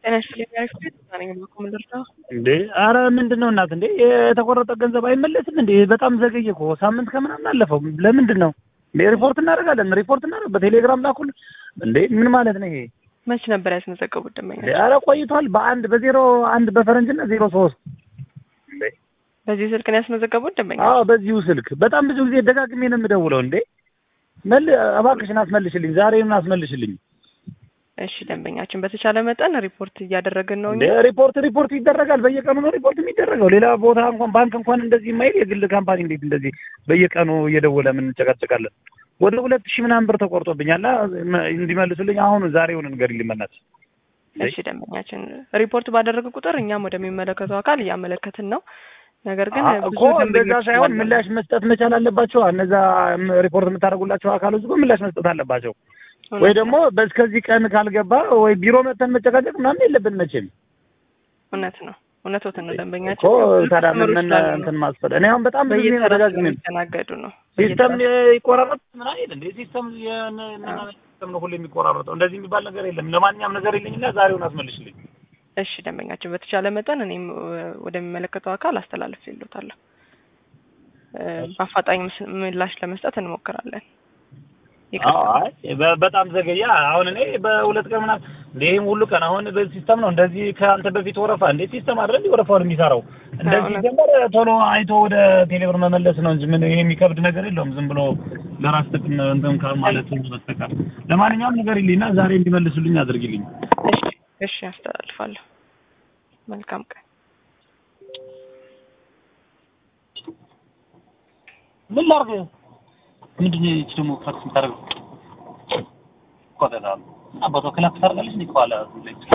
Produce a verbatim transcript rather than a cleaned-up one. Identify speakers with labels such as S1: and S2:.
S1: ጤና ይስጥልኝ አሪፍ ነኝ ማቆም ልርዳው
S2: እንዴ አረ ምንድነው እናት እንዴ የተቆረጠ ገንዘብ አይመለስም እንዴ በጣም ዘገየ እኮ ሳምንት ከምናምን አለፈው ለምንድነው ሪፖርት እናደርጋለን ሪፖርት እናደርግ በቴሌግራም ላኩል እንዴ ምን ማለት ነው ይሄ
S1: መች ነበር ያስመዘገቡት ደመኛ
S2: አረ ቆይቷል በአንድ በዜሮ አንድ በፈረንጅና ዜሮ ሶስት እንዴ
S1: በዚህ ስልክ ነው ያስመዘገቡት ደመኛ
S2: አዎ በዚሁ ስልክ በጣም ብዙ ጊዜ ደጋግሜ ነው የምደውለው እንዴ መል አባክሽን አስመልሽልኝ ዛሬውን አስመልሽልኝ
S1: እሺ ደንበኛችን በተቻለ መጠን ሪፖርት እያደረግን ነው
S2: እንዴ ሪፖርት ሪፖርት ይደረጋል በየቀኑ ነው ሪፖርት የሚደረገው ሌላ ቦታ እንኳን ባንክ እንኳን እንደዚህ ማይል የግል ካምፓኒ እንዴት እንደዚህ በየቀኑ እየደወለ ምን እንጨቃጨቃለን ወደ ሁለት ሺህ ምናምን ብር ተቆርጦብኛል እንዲመልሱልኝ አሁን ዛሬውን እንገርልኝ መናት
S1: እሺ ደንበኛችን ሪፖርት ባደረገ ቁጥር እኛም ወደሚመለከተው አካል እያመለከትን ነው ነገር ግን
S2: ብዙ ደንበኛ ሳይሆን ምላሽ መስጠት መቻል አለባቸው እነዛ ሪፖርት የምታደርጉላቸው አካሎች ግን ምላሽ መስጠት አለባቸው ወይ ደግሞ በስከዚህ ቀን ካልገባ ወይ ቢሮ መተን መጨቃጨቅ ምናምን የለብን መቼም
S1: እውነት ነው እውነቱን ነው ደንበኛችን
S2: እኮ ታዲያ ምን እንትን ማስፈል እኔ አሁን በጣም ብዙ ጊዜ ተደጋግሜ
S1: ተናገዱ ነው
S2: ሲስተም ይቆራረጥ ምን አይደል እንዴ ሲስተም ሲስተም ነው ሁሉ የሚቆራረጠው እንደዚህ የሚባል ነገር የለም ለማንኛውም ነገር የለኝና ዛሬውን አስመልሽልኝ
S1: እሺ ደንበኛችን በተቻለ መጠን እኔም ወደሚመለከተው አካል አስተላልፌልዎታለሁ በአፋጣኝ ምላሽ ለመስጠት እንሞክራለን
S2: አይ በጣም ዘገያ አሁን እኔ በሁለት ቀን ምናምን እንደም ሁሉ ቀን አሁን በሲስተም ነው እንደዚህ ከአንተ በፊት ወረፋ እንዴ ሲስተም አይደል ወረፋውን የሚሰራው እንደዚህ ጀመረ ቶሎ አይቶ ወደ ቴሌብር መመለስ ነው እንጂ ምን የሚከብድ ነገር የለውም ዝም ብሎ ለራስ ጥቅም እንትን ከማለት በስተቀር ለማንኛውም ነገር ይልኝና ዛሬ እንዲመልሱልኝ አድርጊልኝ
S1: እሺ እሺ አስተላልፋለሁ መልካም ቀን
S2: ምን ላርግ ምንድነው እቺ ደግሞ ፋክስ ምታረግ ቆጣጣ አባቶ ክላስ ታርጋለች ኒቆላ